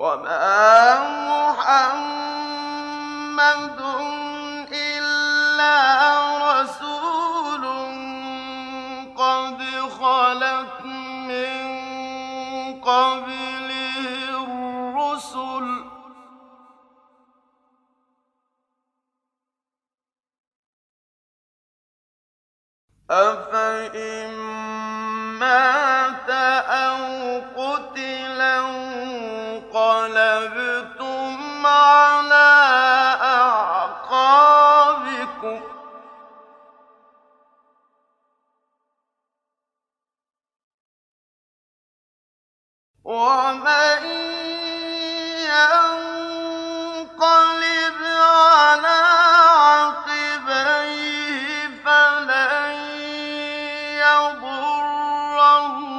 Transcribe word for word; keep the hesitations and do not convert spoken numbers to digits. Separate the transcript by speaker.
Speaker 1: وما محمد إلا رسول قد خلت من قبله الرسل أفإن مات أو قتل انقلبتم على أعقابكم ومن ينقلب على عقبيه فلن يضر